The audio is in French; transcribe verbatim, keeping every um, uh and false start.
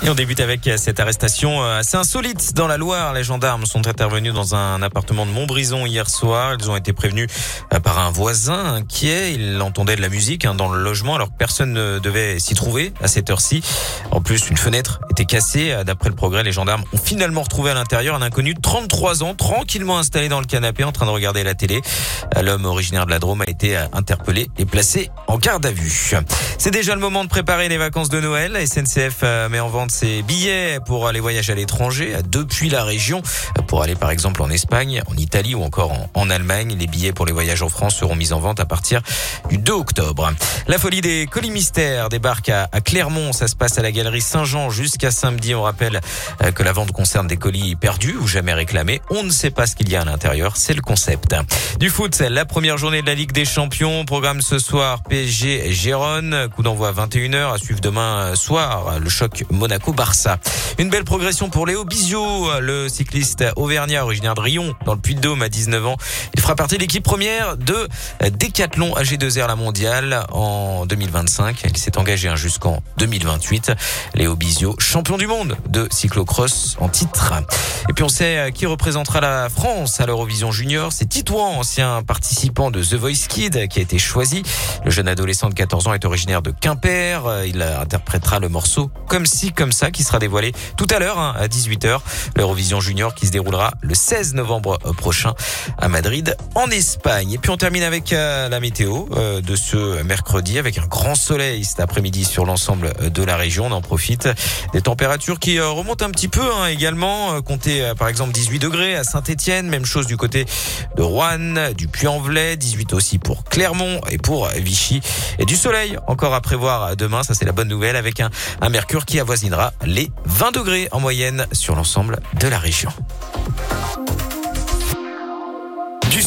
Et on débute avec cette arrestation assez insolite dans la Loire. Les gendarmes sont intervenus dans un appartement de Montbrison hier soir. Ils ont été prévenus par un voisin inquiet. Il entendait de la musique dans le logement alors que personne ne devait s'y trouver à cette heure-ci. En plus, une fenêtre était cassée. D'après le Progrès, les gendarmes ont finalement retrouvé à l'intérieur un inconnu de trente-trois ans, tranquillement installé dans le canapé en train de regarder la télé. L'homme originaire de la Drôme a été interpellé et placé en garde à vue. C'est déjà le moment de préparer les vacances de Noël. La S N C F met en vente ses billets pour les voyages à l'étranger depuis la région. Pour aller par exemple en Espagne, en Italie ou encore en, en Allemagne. Les billets pour les voyages en France seront mis en vente à partir du deux octobre. La folie des colis mystères débarque à, à Clermont. Ça se passe à la galerie Saint-Jean jusqu'à samedi. On rappelle que la vente concerne des colis perdus ou jamais réclamés. On ne sait pas ce qu'il y a à l'intérieur. C'est le concept. Du foot, la première journée de la Ligue des Champions. Programme ce soir P S G Gérone. Coup d'envoi à vingt et une heures. À suivre demain soir le choc Monaco-Barça. Une belle progression pour Léo Bizio, le cycliste auvergnat originaire de Rion dans le Puy-de-Dôme à dix-neuf ans. Il fera partie de l'équipe première de Décathlon A G deux R la mondiale en deux mille vingt-cinq. Il s'est engagé jusqu'en deux mille vingt-huit. Léo Bizio, champion du monde de cyclocross en titre. Et puis on sait qui représentera la France à l'Eurovision Junior. C'est Titouan, ancien participant de The Voice Kids, qui a été choisi. Le jeune adolescent de quatorze ans est originaire de Quimper. Il interprétera le morceau Comme ci, comme ça, qui sera dévoilé tout à l'heure, hein, à dix-huit heures. L'Eurovision Junior qui se déroulera le seize novembre prochain à Madrid, en Espagne. Et puis on termine avec euh, la météo euh, de ce mercredi, avec un grand soleil cet après-midi sur l'ensemble de la région. On en profite. Des températures qui euh, remontent un petit peu, hein, également. Euh, comptez euh, par exemple dix-huit degrés à Saint-Étienne. Même chose du côté de Roanne, du Puy-en-Velay. dix-huit aussi pour Clermont et pour Vichy. Et du soleil encore à prévoir demain. Ça, c'est la bonne nouvelle, avec un, un mercure qui avoisinera les vingt degrés en moyenne sur l'ensemble de la région.